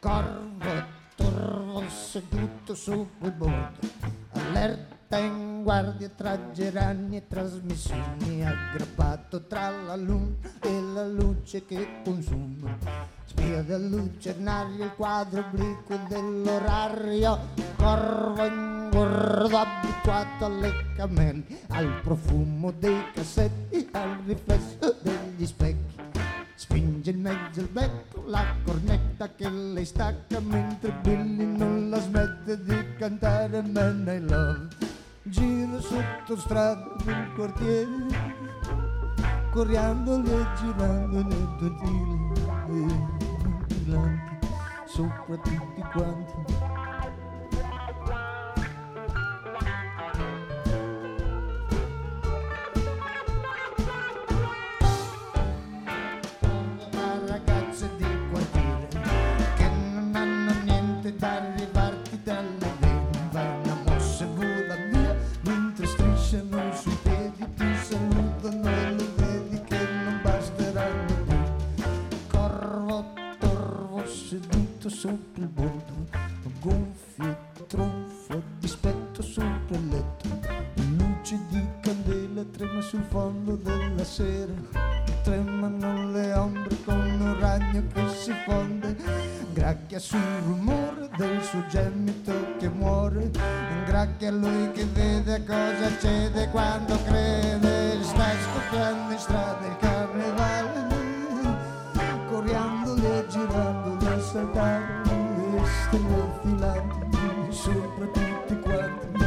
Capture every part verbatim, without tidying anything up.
Corvo torvo seduto sul bordo, allerta in guardia tra geranni e trasmissioni, aggrappato tra la luna e la luce che consuma. Spia dal lucernario il quadro obliquo dell'orario, corvo ingordo abituato alle cameli, al profumo dei cassetti, al riflesso degli specchi. Spinge in mezzo il becco la cornetta che lei stacca, mentre Billy non la smette di cantare Man I Love. Gira sotto strada del quartiere, coriandoli e girando nel due file, e brillanti sopra tutti quanti. Sotto il bordo, gonfio, tronfio, dispetto sopra il letto, luce di candela trema sul fondo della sera, tremano le ombre con un ragno che si fonde, gracchia sul rumore del suo gemito che muore, gracchia lui che vede cosa cede quando crede, sta scoppiando in strada il carnevale, coriandoli e girandoli a saltare, le stelle filanti sopra tutti quanti.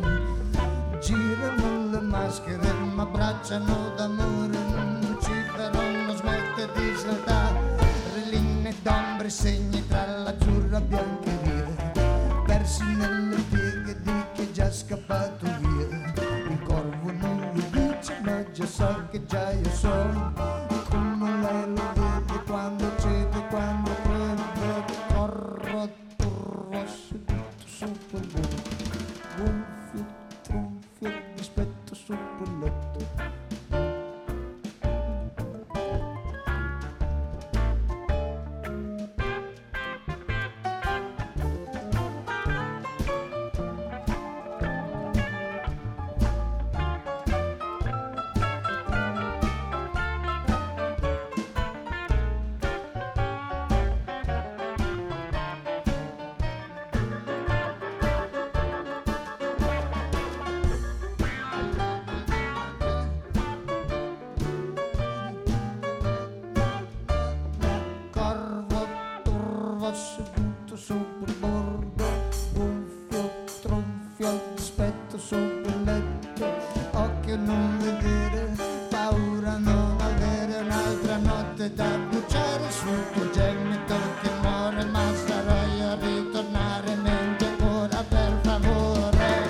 Girano le maschere ma abbracciano d'amore, Lucifero non smette di saltare, linee d'ombre segni tra l'azzurra biancheria, persi nelle pieghe di chi è già scappato via. Il corvo non lo dice ma già sa che già io so come lei lo vede quando cede, quando prende. Corro, turvo, seduto sopra il letto, gonfio, tronfio, dispetto sopra il letto. Seduto sopra il bordo, gonfio, tronfio, dispetto sopra il letto, occhio non vedere, paura non avere, un'altra notte da bruciare sul tuo gemito che muore, ma sarò io a ritornare, mente ancora per favore.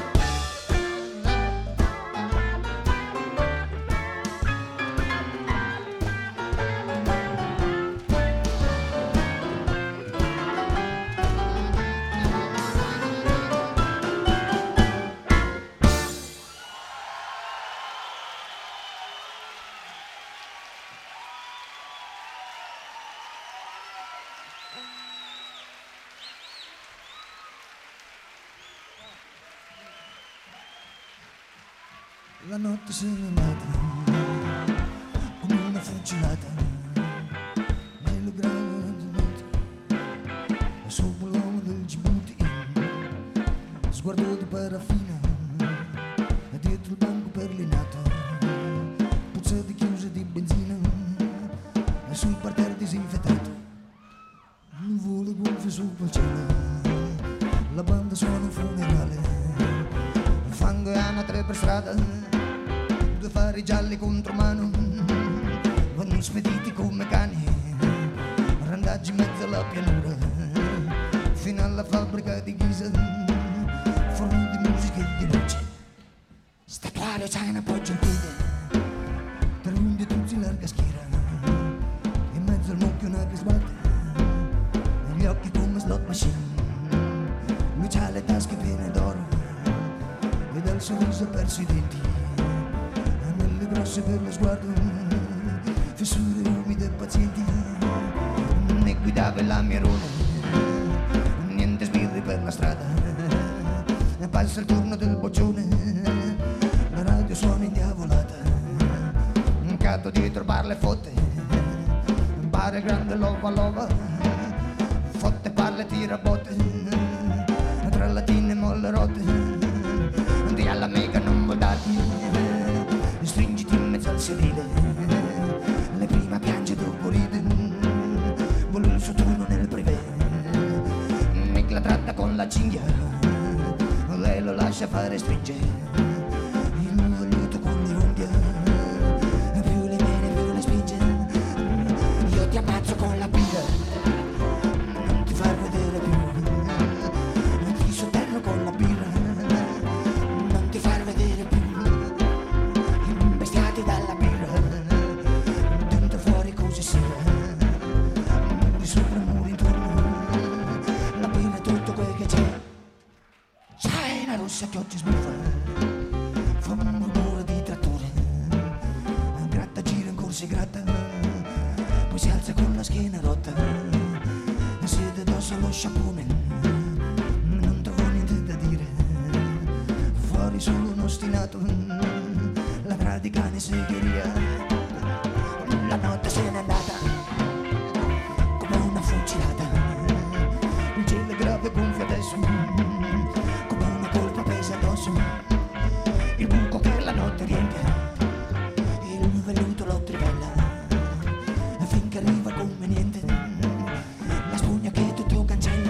La notte se n'è andata come una fucilata nelle grave del notte, sopra l'uomo del Djibouti, sguardo di paraffina e dietro il banco perlinato, puzza di chiuse di benzina e sul parterre disinfettato, nuvole gonfie sopra il cielo, la banda suona un funerale, fango e anatre per strada, due fari gialli contro mano, vanno spediti come cani, randaggi in mezzo alla pianura, fino alla fabbrica di Ghisa, forno di musica e di luce, statuario c'ha in appoggio in piede, tra l'unghie tuzzi larga schiera, in mezzo al mucchio una che sbatte, negli occhi come slot machine, lui c'ha le tasche piene d'oro, e dal sorriso perso i denti, nelle grosse per lo sguardo, fessure umide e pazienti, ne guidava la mia rona. strada, passa il turno del boccione, la radio suona indiavolata, un gatto dietro parla e fotte, pare grande lova lova, fotte parla e tira botte, tra latine e molle rotte, di alla mega non vuol darti, stringiti in mezzo al sedile, le prima piange dopo ride, vuole il suo turno nel privé, Nick la tratta con la cinghia, lei lo lascia fare stringere, il nuovo liuto con l'unghia, più le viene più le spinge, io ti ammazzo con la birra, non ti far vedere più, ti sotterro con la birra, non ti far vedere più, imbestiati dalla birra, dentro fuori cose sia, muri sopra muri intorno, la birra è tutto quel che c'è. Sai la rossa che oggi sbuffa, fa un rumore di trattore, gratta gira in corsa e gratta, poi si alza con la schiena rotta, siede addosso allo sciampone, non trovo niente da dire, fuori solo uno ostinato, ladra di cane segheria, la notte se n'è andata, come una fucilata, il cielo è grave e gonfio adesso, il buco che la notte riempie, il velluto lo trivella, finché arriva come niente, la spugna che tutto cancella.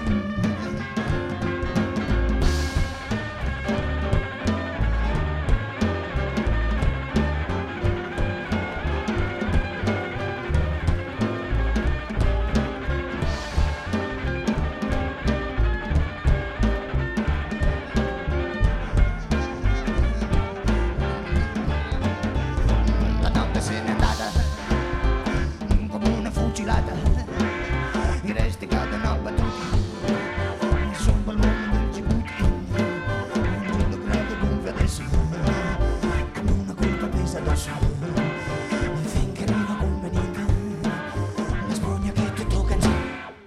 I resti cadono abbattuti sul balcone del Gibuti, un gelo grave gonfio adesso, come una colpa pesa addosso, finché arriva come niente, la spugna che tutto cancella.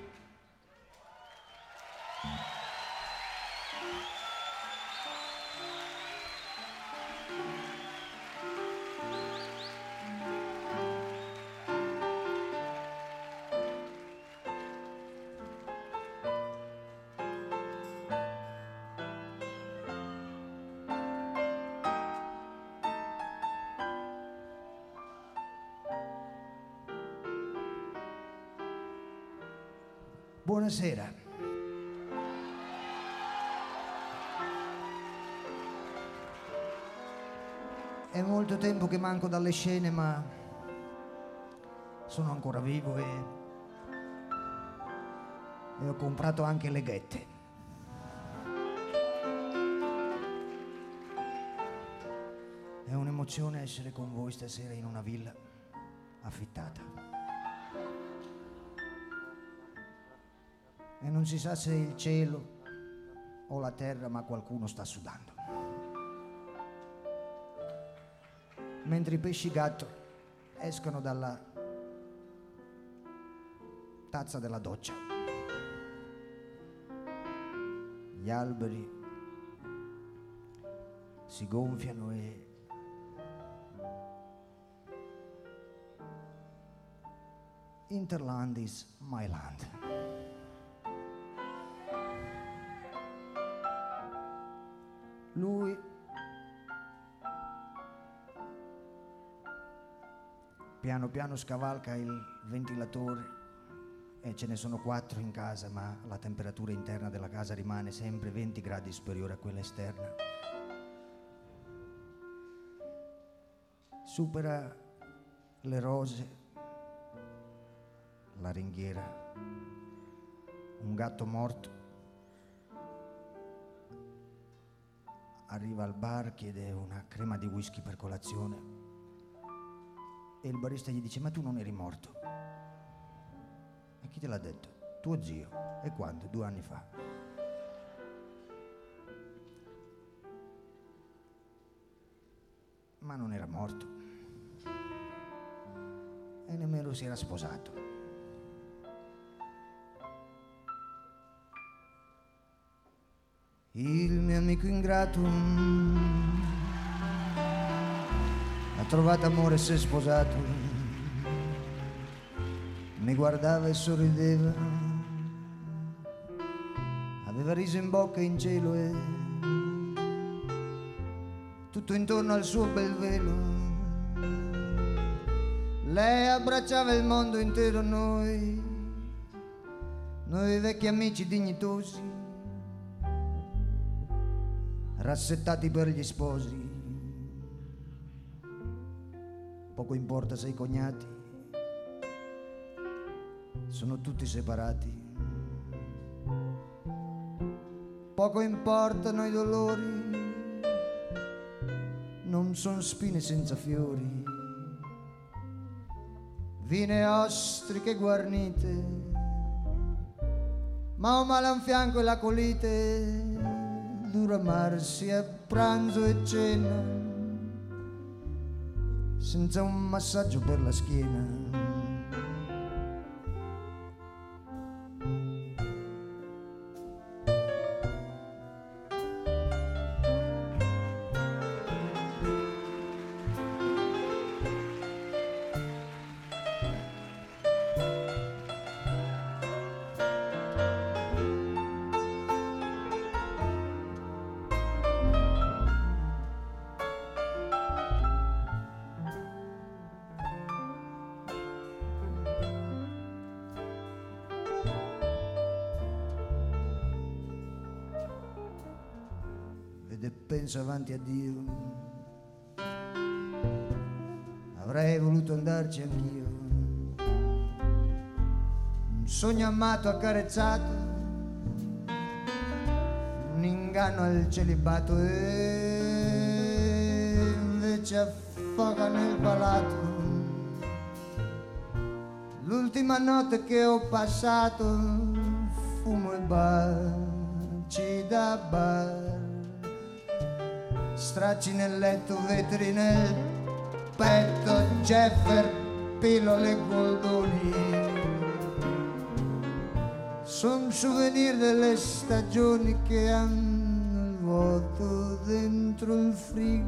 Buonasera. È molto tempo che manco dalle scene, ma sono ancora vivo e, e ho comprato anche le ghette. È un'emozione essere con voi stasera in una villa affittata. E non si sa se è il cielo o la terra, ma qualcuno sta sudando. Mentre i pesci gatto escono dalla tazza della doccia. Gli alberi si gonfiano e Interland is my land. Lui piano piano scavalca il ventilatore e ce ne sono quattro in casa, ma la temperatura interna della casa rimane sempre venti gradi superiore a quella esterna. Supera le rose, la ringhiera, un gatto morto. Arriva al bar, chiede una crema di whisky per colazione e il barista gli dice: ma tu non eri morto? E chi te l'ha detto? Tuo zio. E quando? Due anni fa. Ma non era morto e nemmeno si era sposato. Il mio amico ingrato ha trovato amore e si è sposato, mi guardava e sorrideva, aveva riso in bocca e in cielo e tutto intorno al suo bel velo. Lei abbracciava il mondo intero, noi, noi vecchi amici dignitosi, rassettati per gli sposi. Poco importa se i cognati sono tutti separati, poco importano i dolori, non son spine senza fiori, vine ostriche guarnite, ma un male a un fianco e la colite, dura amarsi a pranzo e cena, senza un massaggio per la schiena. E penso avanti a Dio, avrei voluto andarci anch'io, un sogno amato accarezzato, un inganno al celibato, e invece affoga nel palato l'ultima notte che ho passato, fumo e baci da bar, stracci nel letto, vetri nel petto, Jeffer, pillole, goldoni, son souvenir delle stagioni che hanno il vuoto dentro il frigo,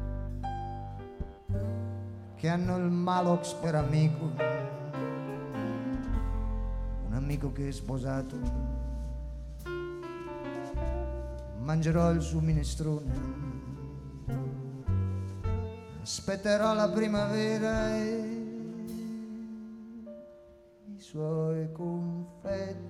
che hanno il Malox per amico, un amico che è sposato, mangerò il suo minestrone, aspetterò la primavera e i suoi confetti.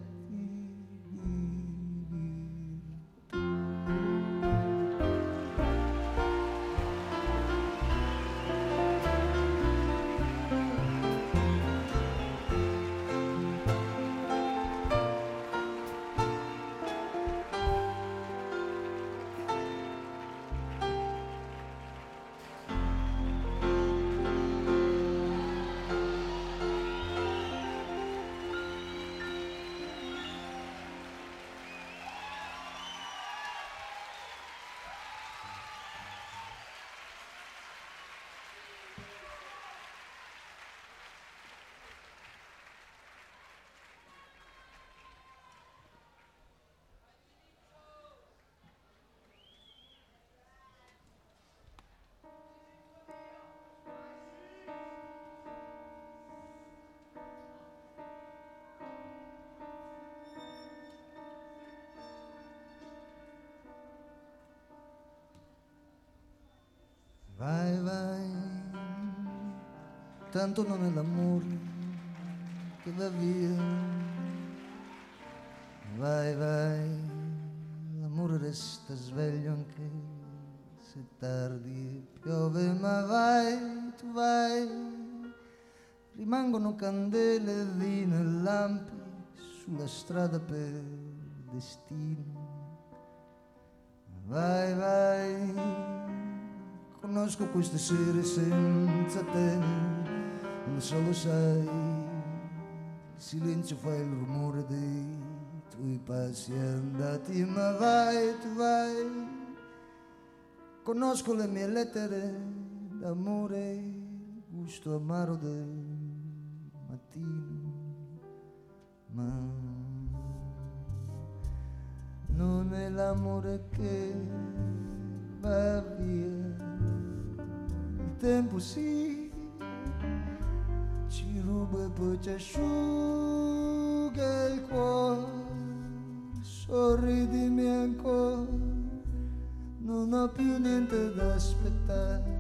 Vai, vai, tanto non è l'amore che va via. Vai, vai, l'amore resta sveglio anche se tardi e piove, ma vai, tu vai, rimangono candele, vino e lampi sulla strada per destino. Vai, vai, conosco queste sere senza te, lo so, lo sai, il silenzio fa il rumore dei tuoi passi andati, ma vai, tu vai, conosco le mie lettere d'amore, gusto amaro del mattino, ma non è l'amore che va via, il tempo sì ci ruba e poi ci asciuga il cuore. Sorridimi ancora, non ho più niente da aspettare,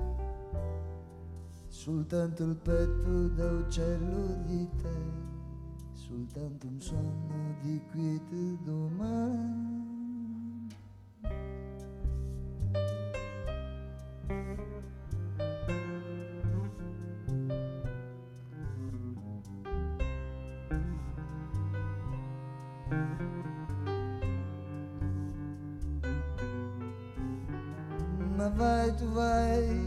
soltanto il petto da uccello di te, soltanto un sonno di quiete domani. Ma vai, tu vai,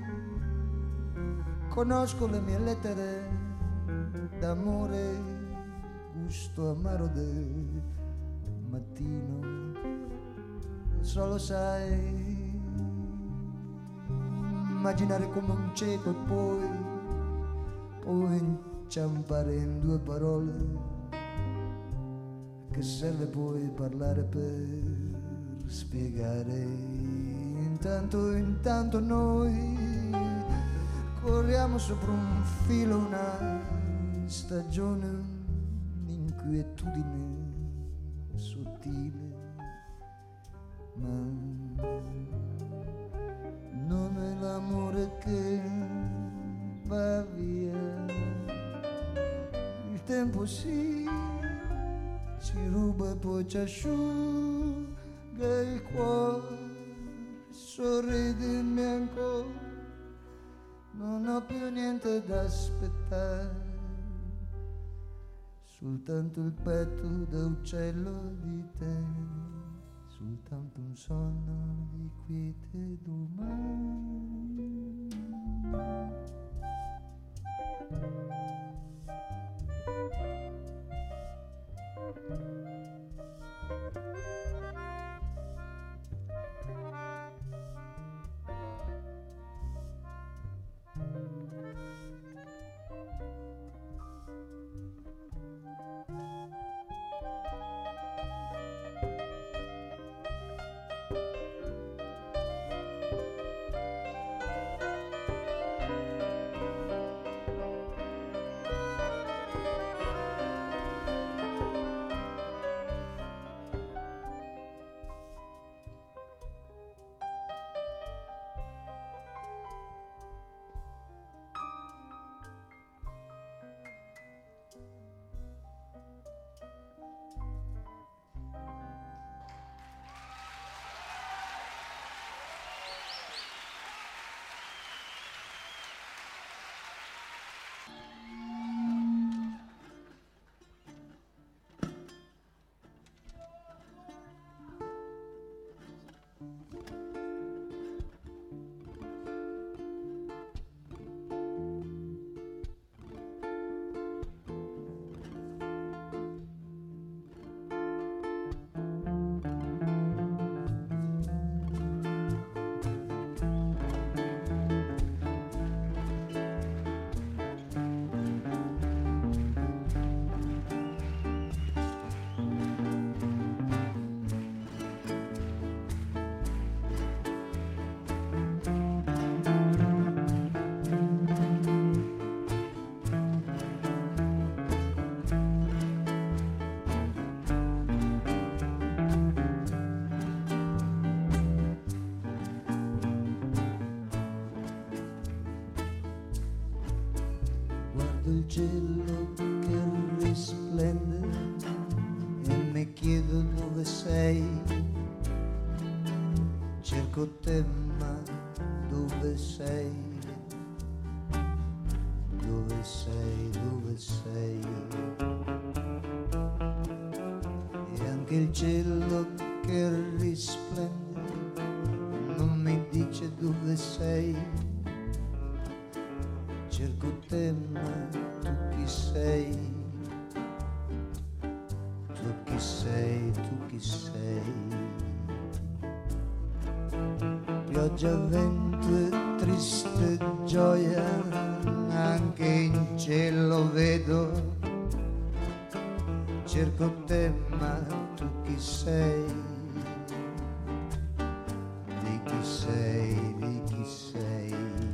conosco le mie lettere d'amore, gusto amaro del mattino, solo sai immaginare come un cieco e poi, poi inciampare in due parole che serve poi parlare per spiegare. Intanto, intanto noi corriamo sopra un filo, una stagione, un'inquietudine sottile, ma non è l'amore che va via, il tempo sì ci ruba e poi ci asciuga il cuore. Sorridimi ancora, non ho più niente da aspettare, soltanto il petto da uccello di te, soltanto un sonno di quiete domani. Il cielo che risplende e mi chiedo dove sei, cerco te ma dove sei, dove sei, dove sei, e anche il cielo che risplende non mi dice dove sei, cerco te ma tu chi sei, tu chi sei, tu chi sei. Pioggia, vento e triste gioia, anche in cielo vedo, cerco te ma tu chi sei? Di chi sei, di chi sei?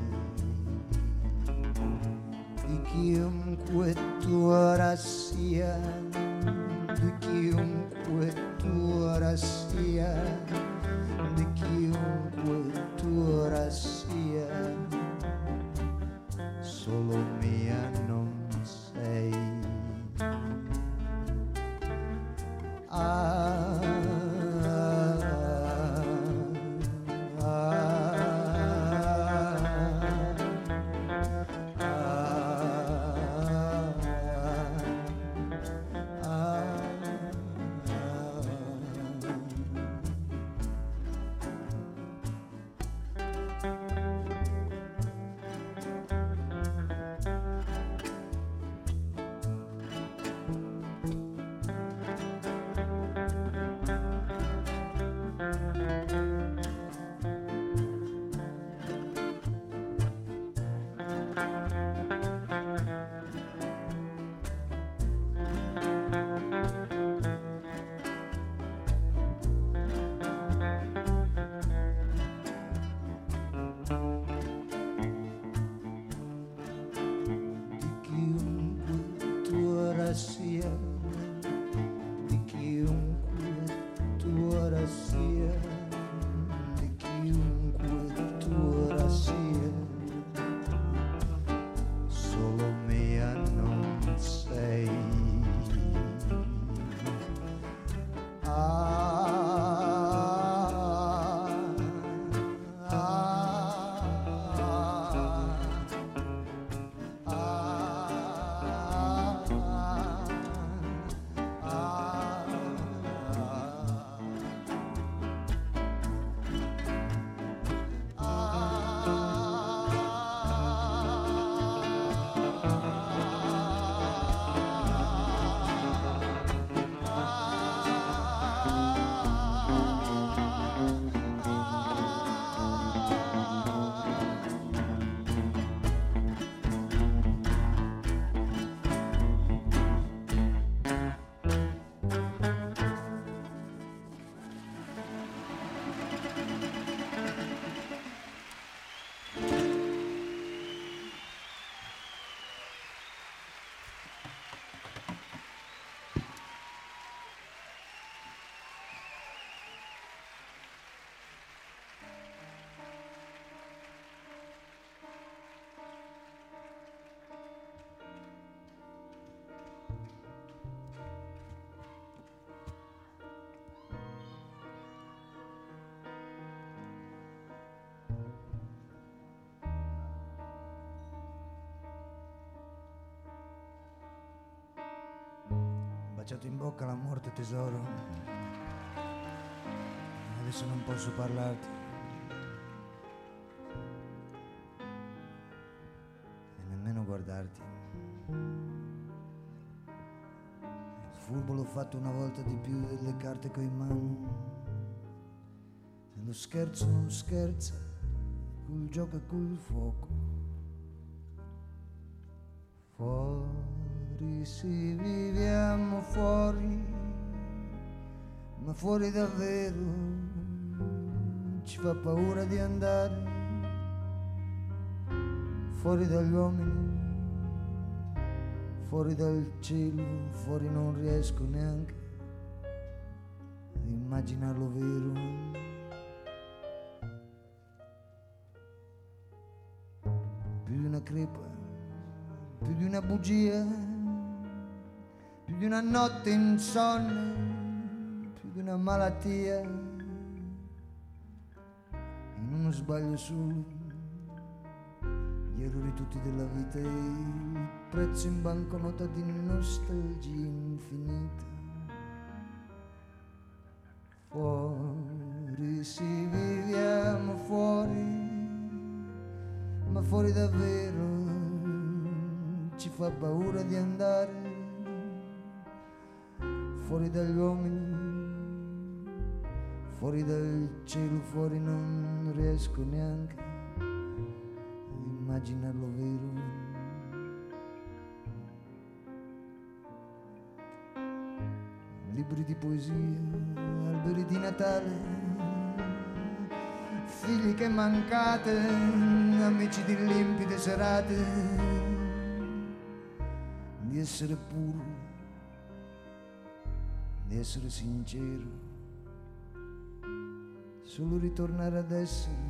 Di chiunque tu ora sia, di chiunque tu ora sia, di chiunque tu ora sia, solo mia non sei. Ah, ah, sia, di chiunque tu ora sia, di chiunque tu ora sia, solo mia non sei. Baciato in bocca la morte tesoro, adesso non posso parlarti e nemmeno guardarti. Il furbo l'ho fatto una volta di più delle carte coi in mano, e lo scherzo non scherza, col gioco e col fuoco. Fuori si viviamo fuori, ma fuori davvero ci fa paura di andare, fuori dagli uomini, fuori dal cielo, fuori non riesco neanche ad immaginarlo vero. Più di una crepa, più di una bugia, più di una notte insonne, più di una malattia, in uno sbaglio solo, gli errori tutti della vita e il prezzo in banconota di nostalgia infinita. Fuori si viviamo fuori, ma fuori davvero ci fa paura di andare, fuori dagli uomini, fuori dal cielo, fuori non riesco neanche ad immaginarlo vero. libri di poesia, alberi di Natale, figli che mancate, amici di limpide serate, di essere puro, di essere sincero, solo ritornare ad essere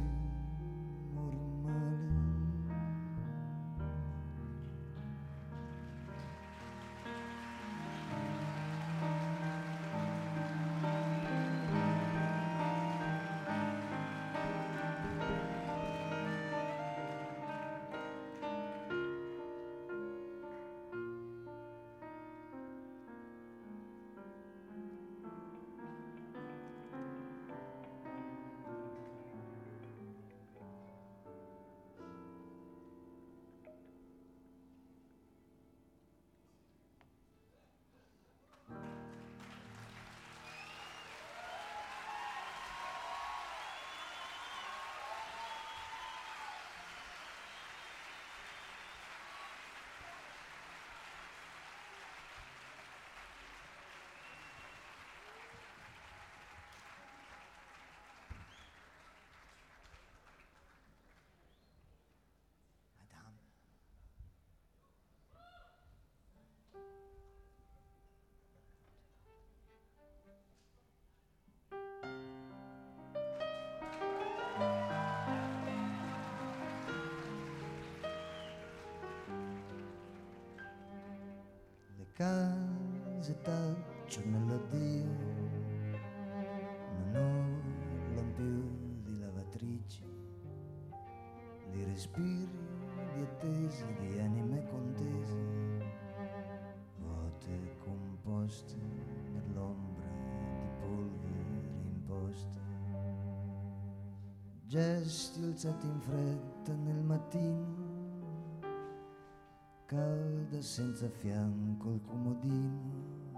case tacciono l'addio, non urlano più di lavatrici, di respiri, di attese, di anime contese, vuote composte nell'ombra di polvere imposte, gesti alzati in fretta nel mattino, calda senza fianco il comodino,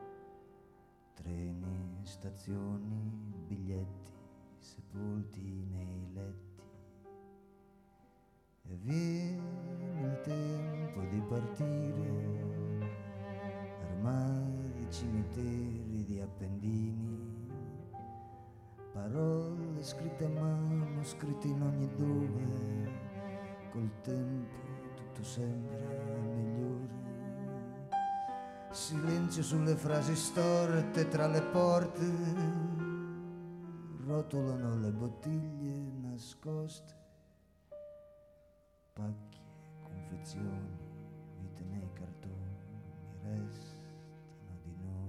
treni, stazioni, biglietti sepolti nei letti, e viene il tempo di partire, armadi, cimiteri di appendini, parole scritte a mano, scritte in ogni dove, col tempo tutto sempre migliore, silenzio sulle frasi storte tra le porte, rotolano le bottiglie nascoste, pacchi e confezioni, vite nei cartoni, restano di noi.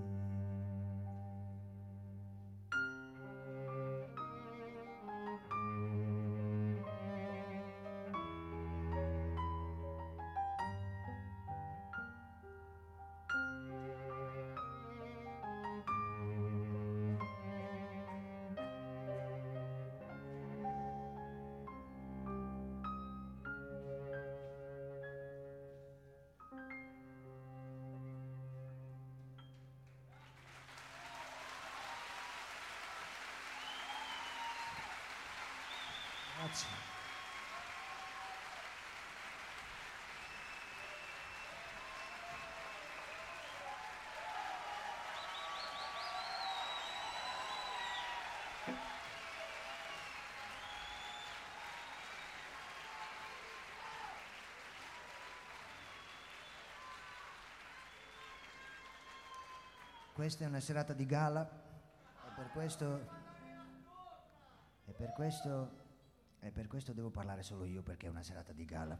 Grazie. Questa è una serata di gala e per questo e per questo e per questo devo parlare solo io, perché è una serata di gala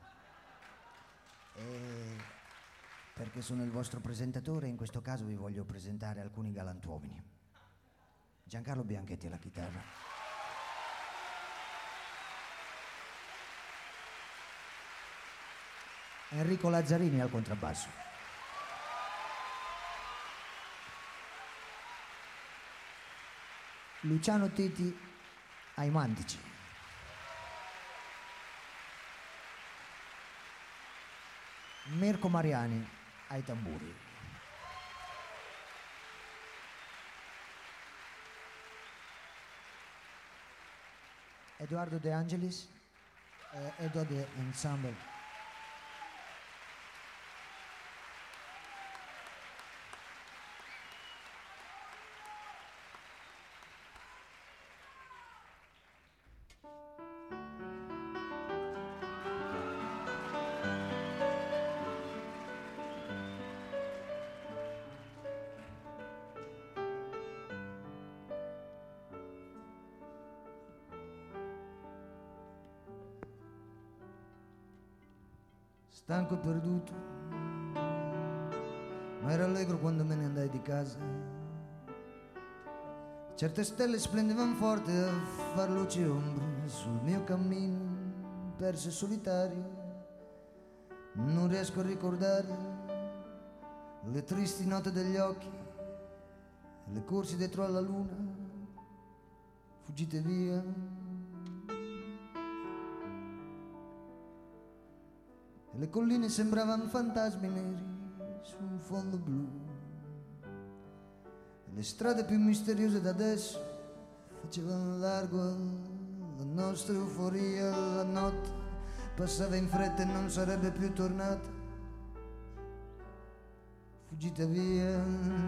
e perché sono il vostro presentatore e in questo caso vi voglio presentare alcuni galantuomini. Giancarlo Bianchetti alla chitarra, Enrico Lazzarini al contrabbasso, Luciano Titi ai mantici, Mirko Mariani ai tamburi, Edoardo De Angelis e Edo De Ensemble. stanco e perduto, ma ero allegro quando me ne andai di casa. Certe stelle splendevano forte a far luce e ombra sul mio cammino perso e solitario. Non riesco a ricordare le tristi note degli occhi, le corse dietro alla luna, fuggite via. E le colline sembravano fantasmi neri su un fondo blu. E le strade più misteriose d'adesso facevano largo la nostra euforia. La notte passava in fretta e non sarebbe più tornata, fuggita via.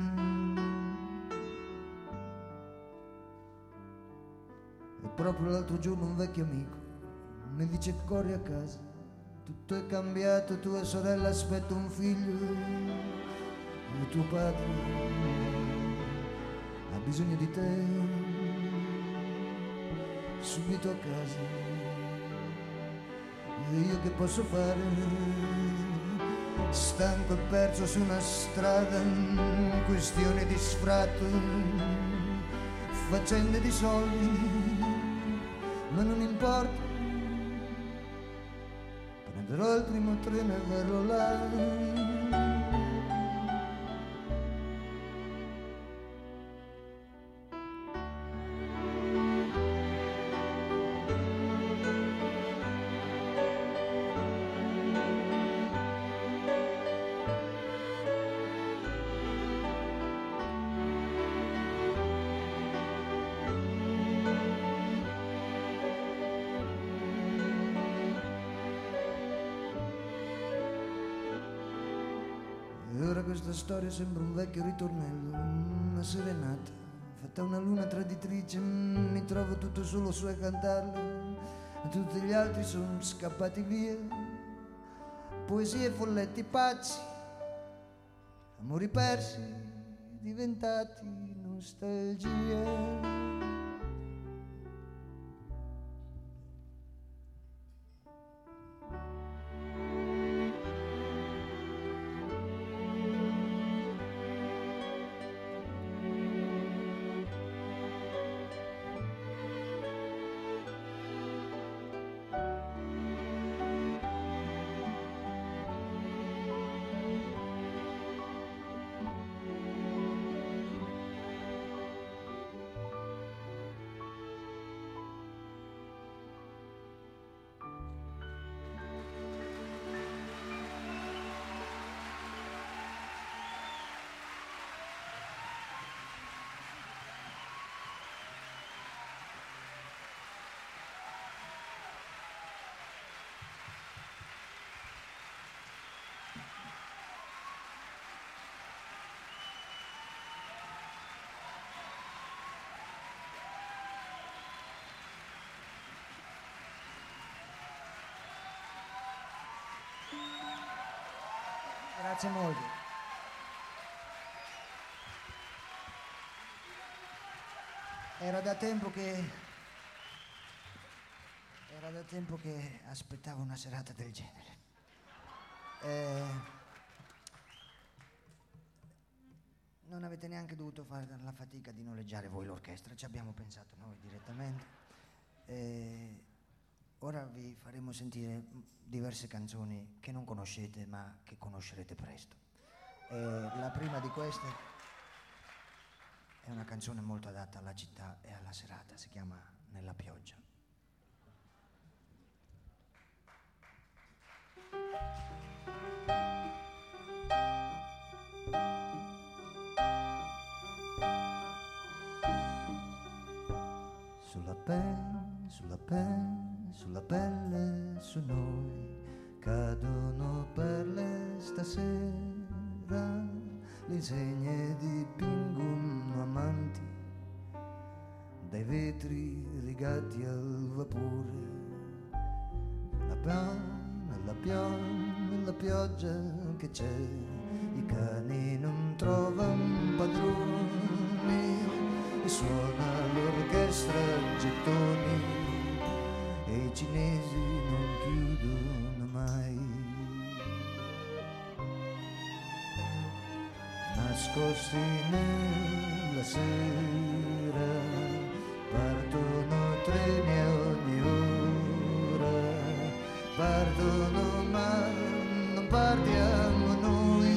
E proprio l'altro giorno un vecchio amico mi dice: corri a casa, tutto è cambiato, tua sorella aspetta un figlio e tuo padre ha bisogno di te subito a casa. E io che posso fare? Stanco e perso su una strada, questione di sfratto, faccende di soldi, ma non importa, prenderò il primo treno e verrò là. E ora questa storia sembra un vecchio ritornello, una serenata fatta una luna traditrice. Mi trovo tutto solo su a cantarla e tutti gli altri sono scappati via. Poesie, folletti pazzi, amori persi diventati nostalgia. Grazie molto. Era da tempo che era da tempo che aspettavo una serata del genere. Eh, non avete neanche dovuto fare la fatica di noleggiare voi l'orchestra, ci abbiamo pensato noi direttamente. Eh, ora vi faremo sentire diverse canzoni che non conoscete ma che conoscerete presto. Eh, la prima di queste è una canzone molto adatta alla città e alla serata, si chiama Nella pioggia. Sulla pelle, sulla pelle, sulla pelle su noi cadono perle stasera, le insegne di Pingun amanti dai vetri rigati al vapore. La pioggia, la pioggia, la pioggia che c'è, i cani non trovano padroni e suona l'orchestra a gettoni e i cinesi non chiudono mai. nascosti nella sera, partono treni ogni ora, partono ma non partiamo noi.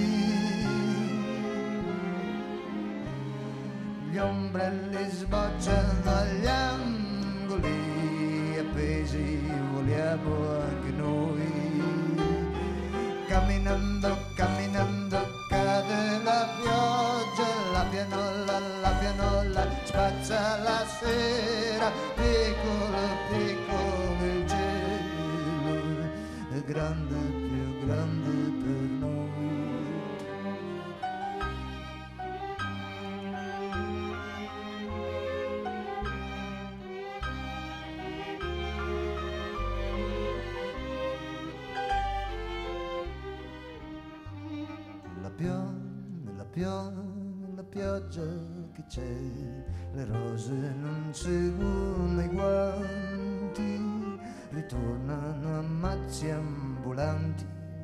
Gli ombrelli sbocciano agli angoli, appesi voliamo anche noi. Camminando, camminando cade la pioggia, la pianola, la pianola spazza la sera, piccolo, piccolo il cielo, è grande, più grande per noi. La pioggia, la pioggia, la pioggia che c'è, le rose non seguono i guanti, ritornano a mazzi ambulanti,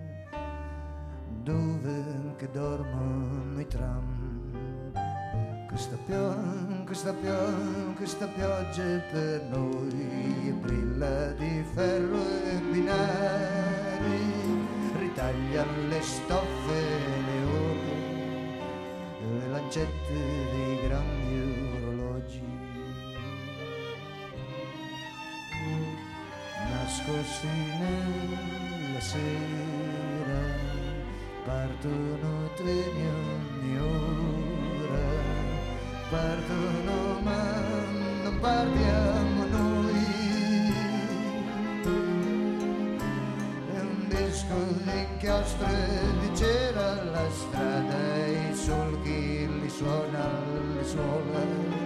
dove che dormono i tram. Questa pioggia, questa pioggia, questa pioggia è per noi, e brilla di ferro e binari, ritaglia le stoffe e le ore, le lancette dei grandi orologi. Nascosti nella sera, partono treni ogni ora, partono ma non partiamo noi. È un disco di inchiostro e di cera, la strada e i solchi li suona, li suona.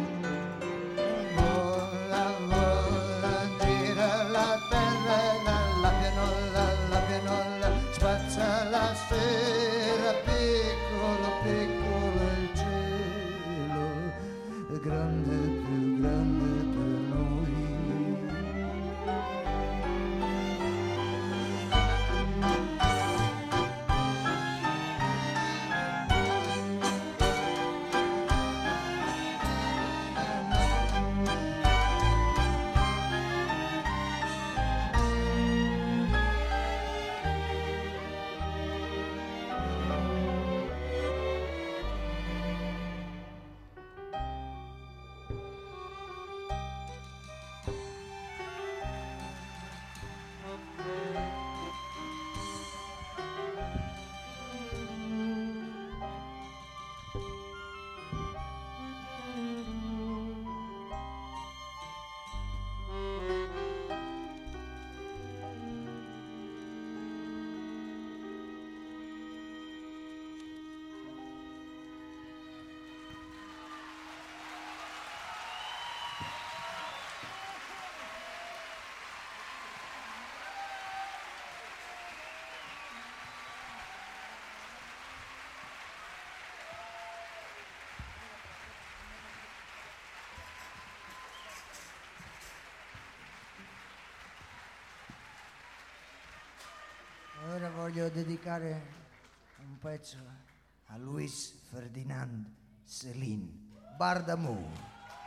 Vola, vola, gira la terra, la, la pianola, la pianola spazza la sera, piccolo, piccolo il cielo, è grande, più grande per noi. Ora voglio dedicare un pezzo a Luis Ferdinand Céline, Bar d'amour.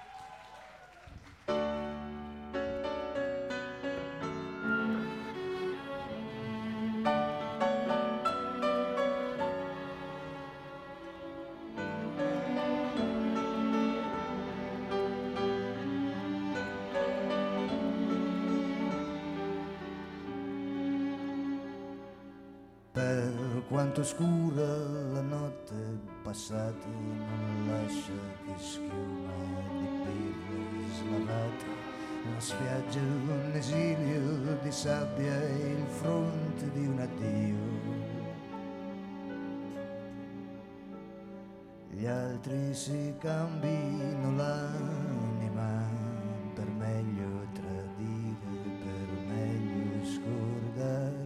Per quanto scura la notte passata, non lascia che schiuma di birre slavate, una spiaggia, un esilio di sabbia e il fronte di un addio. Gli altri si cambino l'anima per meglio tradire, per meglio scordare.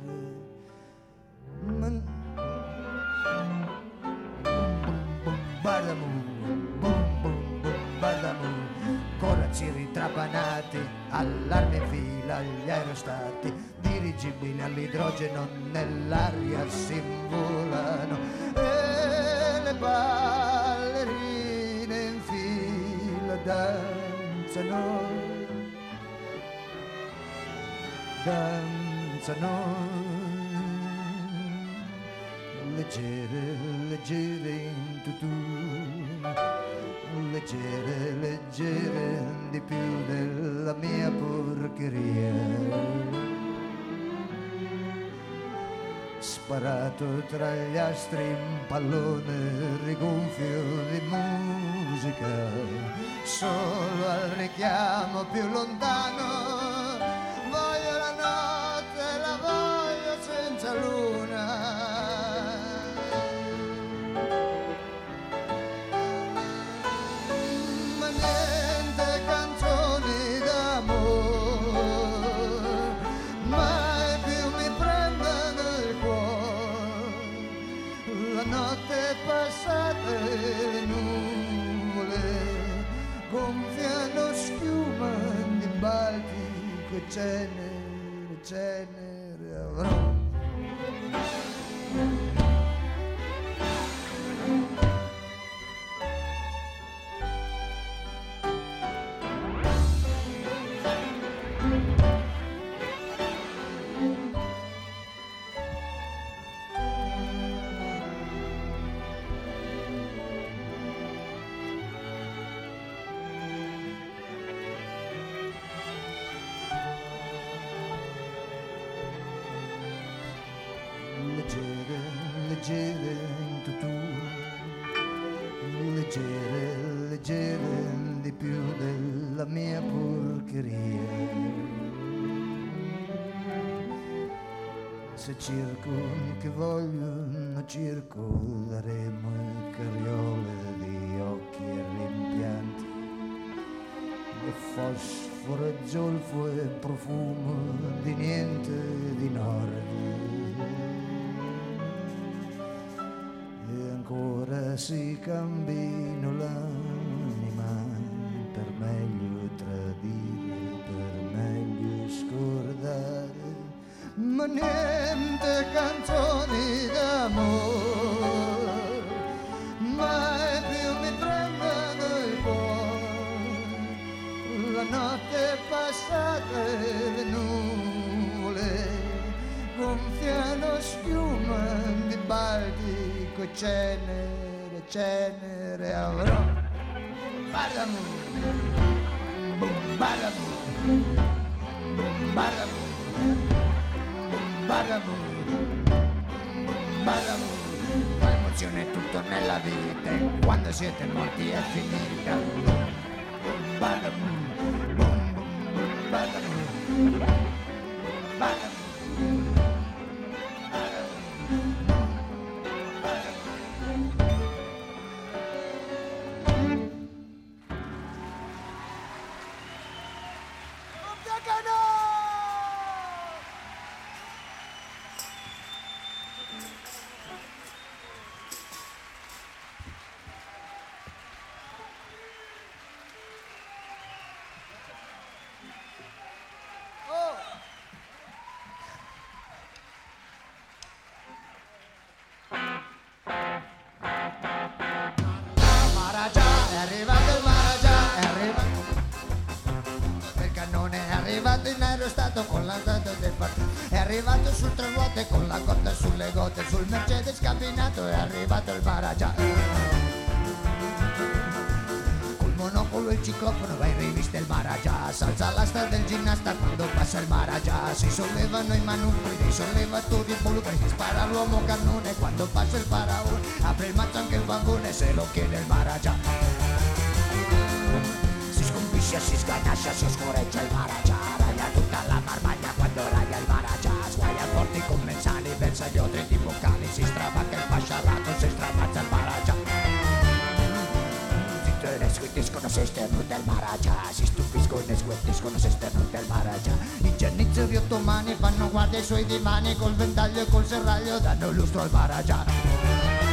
Bar d'amour, boom boom boom, bar d'amour, corazzi ritrapanati, allarmi in fila agli aerostati, dirigibili all'idrogeno nell'aria si involano e le bar danzano, danzano, leggere, leggere in tutù, leggere, leggere di più della mia porcheria. Sparato tra gli astri in pallone rigonfio di musica, solo al richiamo più lontano, voglio la notte, la voglio senza luna. Ma niente canzoni d'amore, mai più mi prendono il cuore. La notte è passata e le nuvole gonfiano schiuma di baldi che cenere, cenere avrò. Leggere, leggere in tutù, leggere, leggere di più della mia porcheria. Se circo che voglio, non circoleremo carriole di occhi e rimpianti, e fosforo e zolfo e profumo di niente di nord. Ancora si cambino l'anima per meglio tradire, per meglio scordare, ma niente canzoni d'amore, mai più mi prendono il cuore. La notte è passata e le nuvole gonfiano schiuma di baldi, cenere, cenere avrò. Badamu, bum badamu, bum badamu, badamu, badamu. L'emozione è tutto nella vita e quando siete morti è finita. Badamu, bum bum badamu, badamu. In aerostato con la data del partito, è arrivato sul tre ruote con la cotta sulle gote, sul Mercedes cabinato è arrivato il Maharaja. Col monocolo e il ciclofono va in rivista il Maharaja, salza l'asta del ginnasta quando passa il Maharaja, si sollevano i manubri dei sollevatori bulgari, spara l'uomo cannone quando passa il faraone, apre il mazzo anche il vagone se lo chiede il Maharaja. Si sconfisce, si sganascia, si scorreggia il Maharaja, tutta la marmaglia quando raia il Maharaja, sguaglia forti commensali, versa gli odri di boccali, si stravacca il pasciarrato, si stramazza il Maharaja. Si tedesco se esterno del Maharaja, si stupiscono e sguettiscono se esterno del Maharaja. I giannizzeri ottomani fanno guardia ai suoi divani, col ventaglio e col serraglio danno lustro al Maharaja.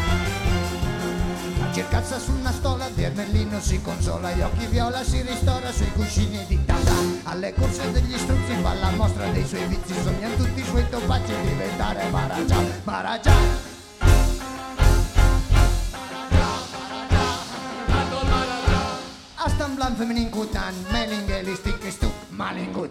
Circazza su una stola, di Ermellino si consola, gli occhi viola si ristora sui cuscini di Tarzan. Alle corse degli struzzi fa la mostra dei suoi vizi, sognano tutti i suoi topacci diventare Maharaja. Maharaja. A blan feminin kutan, melingeli stikke stuk, malingut.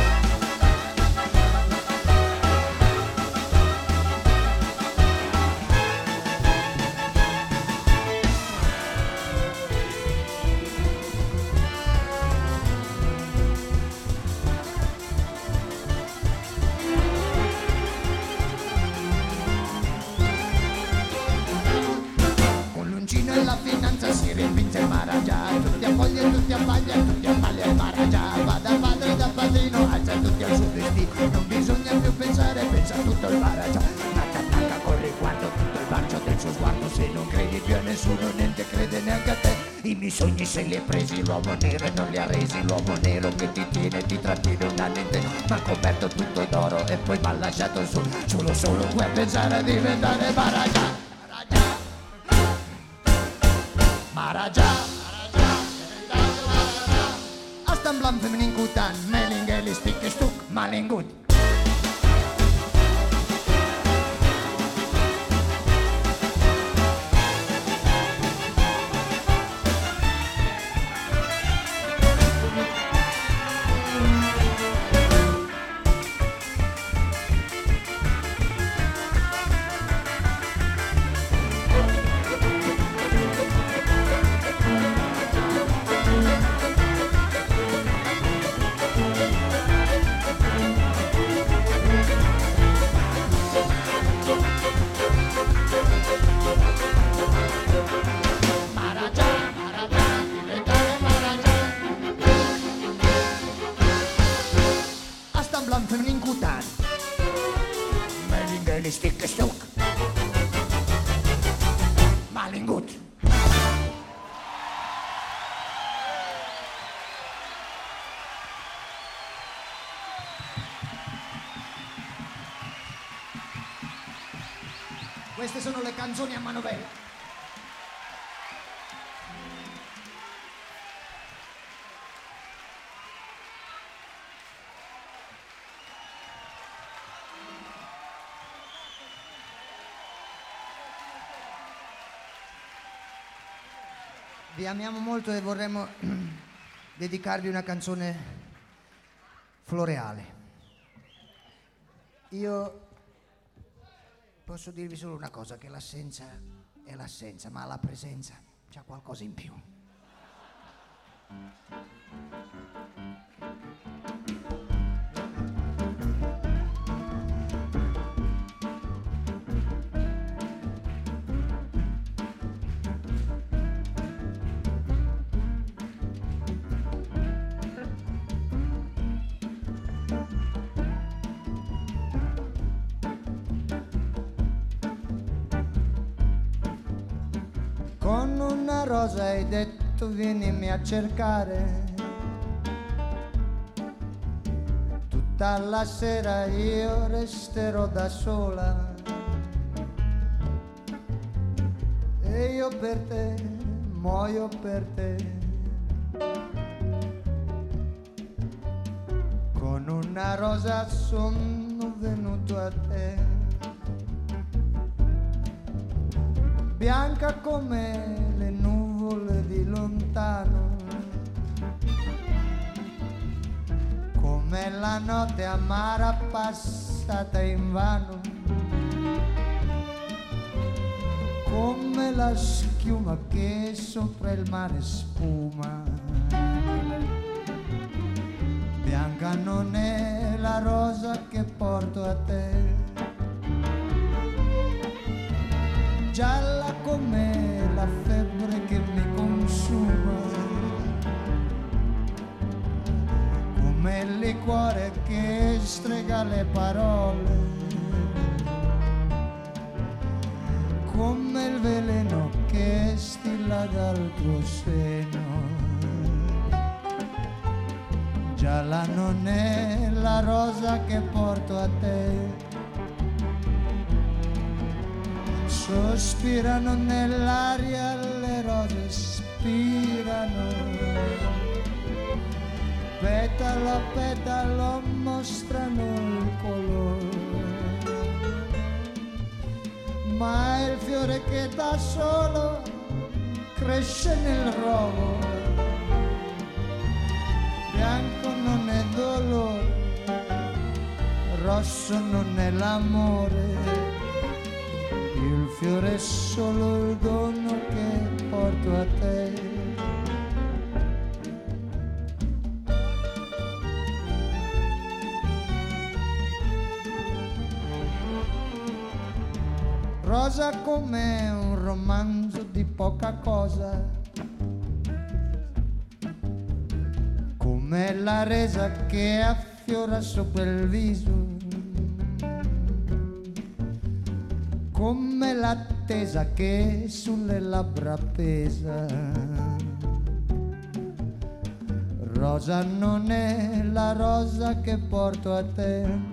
La finanza si rimpinge il Maragia, tutti a moglie, tutti a baglia, tutti a baglia il Maragia. Va da padre da padrino, alza tutti al suo destino. Non bisogna più pensare, pensa tutto il Maragia. Tacca tacca con riguardo, tutto il bacio del suo sguardo. Se non credi più a nessuno, niente crede neanche a te. I miei sogni se li hai presi, l'uomo nero e non li ha resi. L'uomo nero che ti tiene, ti trattiene un anno intero. Ma coperto tutto d'oro e poi m'ha lasciato su. Solo solo qui a pensare a diventare Maragia. Maragia, Astan blam feminin kutan, melingeli stikke stuk, malingut. Feminin kutan, melingeli stikke stuk, malingut. Queste sono le canzoni a manovella. Vi amiamo molto e vorremmo dedicarvi una canzone floreale. Io posso dirvi solo una cosa, che l'assenza è l'assenza, ma la presenza c'ha qualcosa in più. Con una rosa hai detto vienimi a cercare, tutta la sera io resterò da sola e io per te muoio per te. Con una rosa sono venuto a te, bianca come le nuvole di lontano, come la notte amara passata invano, come la schiuma che sopra il mare spuma. Bianca non è la rosa che porto a te, gialla come la febbre che mi consuma, come il liquore che strega le parole, come il veleno che stilla dal tuo seno. Gialla non è la rosa che porto a te, sospirano nell'aria le rose, spirano, petalo a petalo mostrano il colore, ma il fiore che da solo cresce nel rovo rosso non è l'amore, il fiore è solo il dono che porto a te. Rosa come un romanzo di poca cosa, come la resa che affiora sopra il viso, come l'attesa che sulle labbra pesa. Rosa non è la rosa che porto a te,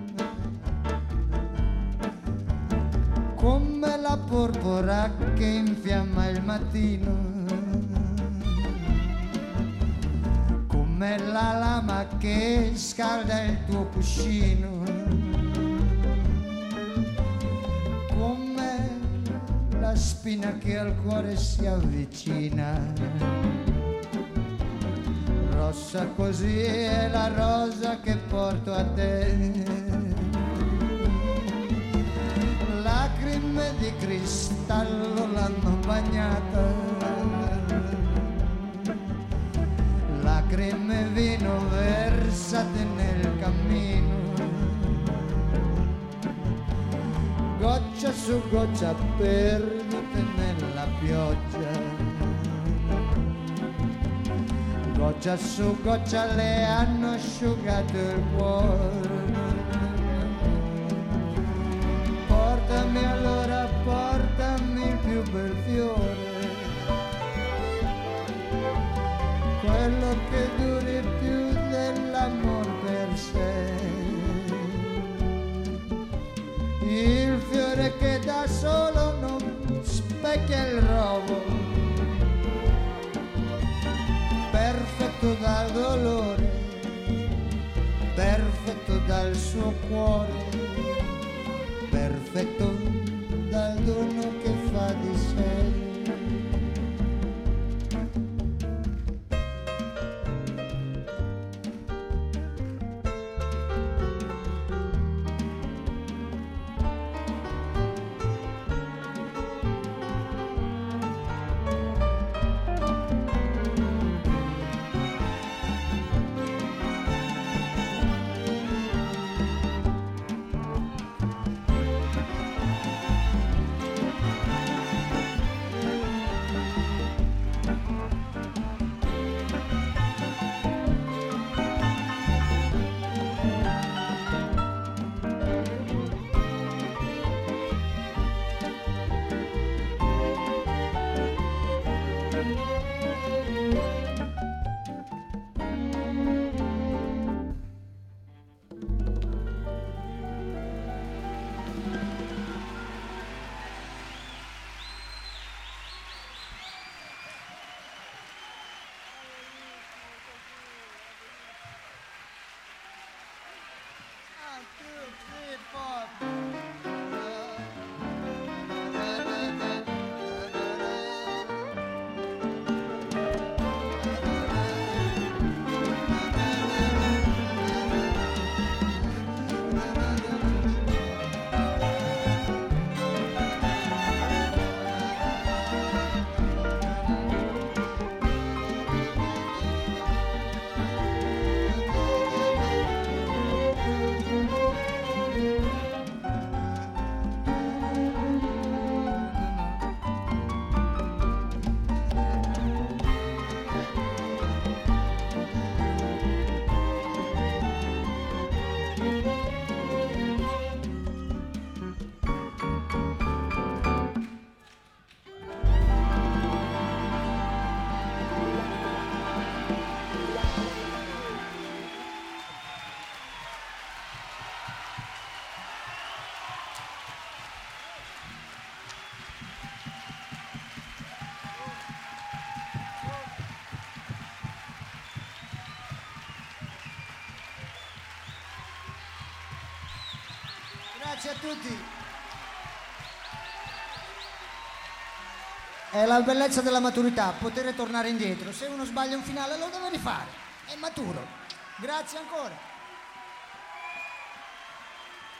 come la porpora che infiamma il mattino, come la lama che scalda il tuo cuscino, come la spina che al cuore si avvicina. Rossa così è la rosa che porto a te. Lacrime di cristallo l'hanno bagnata, lacrime vino versate nel cammino, goccia su goccia perdute nella pioggia, goccia su goccia le hanno asciugato il cuore. Portami allora, portami il più bel fiore, quello che duri più dell'amor per sé, il fiore che da solo non specchia il rovo, perfetto dal dolore, perfetto dal suo cuore, perfetto dal dono che fa di sé. Grazie a tutti. È la bellezza della maturità, poter tornare indietro. Se uno sbaglia un finale lo deve rifare. È maturo. Grazie ancora.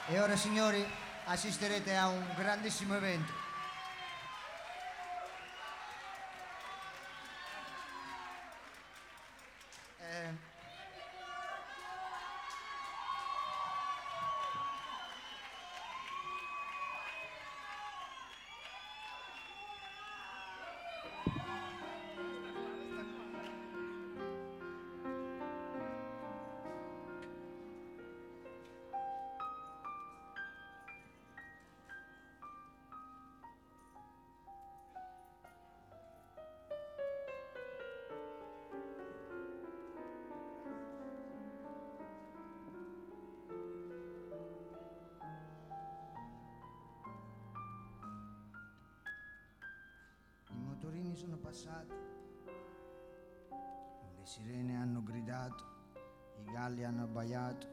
E ora, signori, assisterete a un grandissimo evento. Eh, I motorini sono passati, le sirene hanno gridato, i galli hanno abbaiato,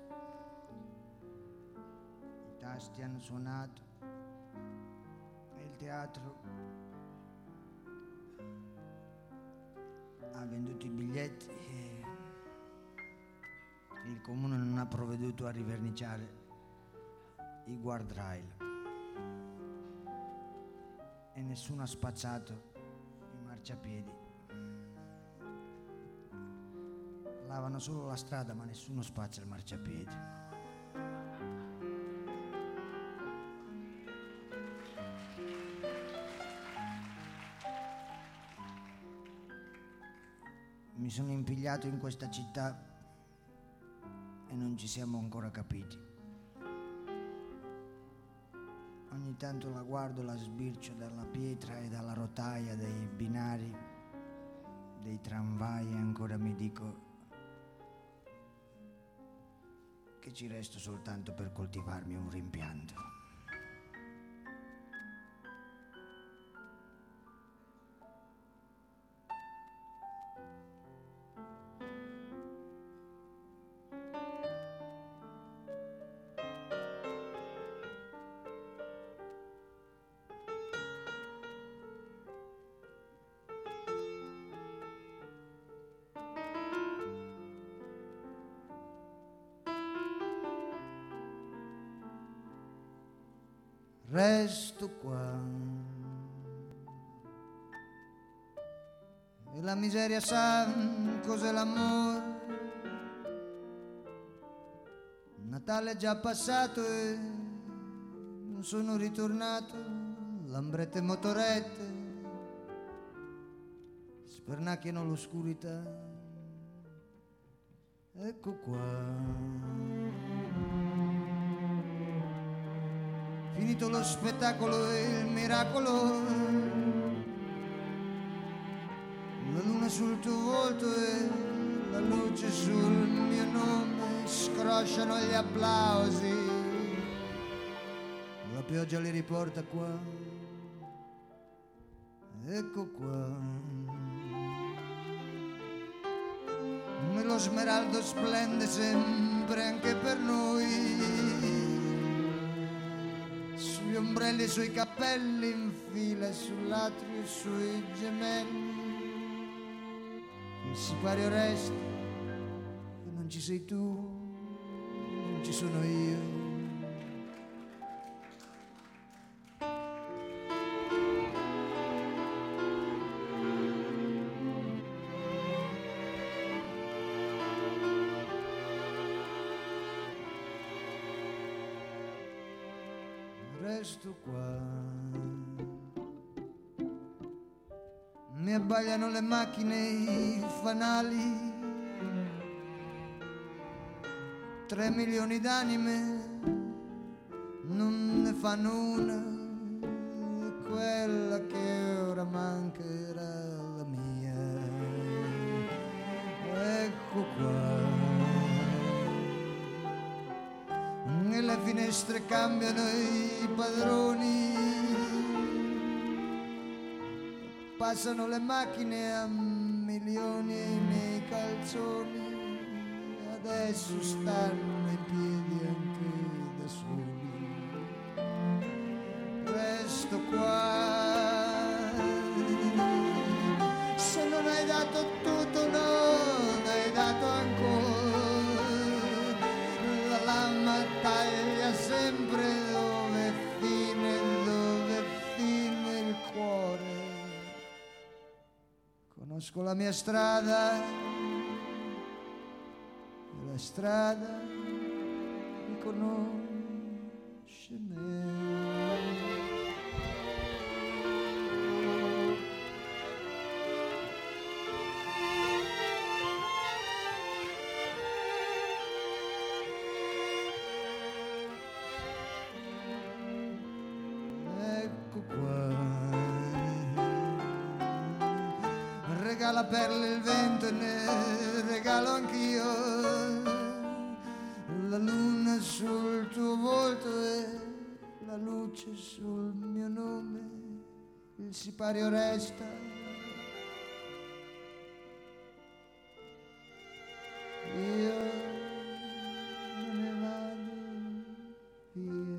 i tasti hanno suonato e il teatro ha venduto i biglietti e il comune non ha provveduto a riverniciare i guardrail e nessuno ha spazzato i marciapiedi. Lavano solo la strada, ma nessuno spazza il marciapiedi. Mi sono impigliato in questa città e non ci siamo ancora capiti. Ogni tanto la guardo, la sbircio dalla pietra e dalla rotaia dei binari, dei tramvai e ancora mi dico che ci resto soltanto per coltivarmi un rimpianto. Resto qua e la miseria sa cos'è l'amore. Natale è già passato e non sono ritornato. Lambrette e motorette spernacchiano l'oscurità. Ecco qua. Finito lo spettacolo e il miracolo, la luna sul tuo volto e la luce sul mio nome, scrosciano gli applausi, la pioggia li riporta qua, ecco qua. E lo smeraldo splende sempre anche per noi, sugli ombrelli e sui cappelli, in fila e sull'atrio e sui gemelli. Il sipario resta e non ci sei tu, non ci sono io. Resto qua, mi abbagliano le macchine, i fanali, tre milioni d'anime non ne fanno una, quella che ora manca era la mia. Ecco qua. Nelle finestre cambiano i padroni, passano le macchine a milioni e i miei calzoni adesso stanno in piedi anche da soli. Resto qua, se non hai dato tutto non hai dato ancora. La lama taglia sempre conosco la mia strada e la strada mi conosce me. Ecco qua, regala perle il vento e ne regalo anch'io, la luna sul tuo volto e la luce sul mio nome, il sipario resta, io me ne vado via.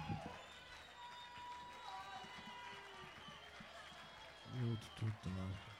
Tutto, tutto, no?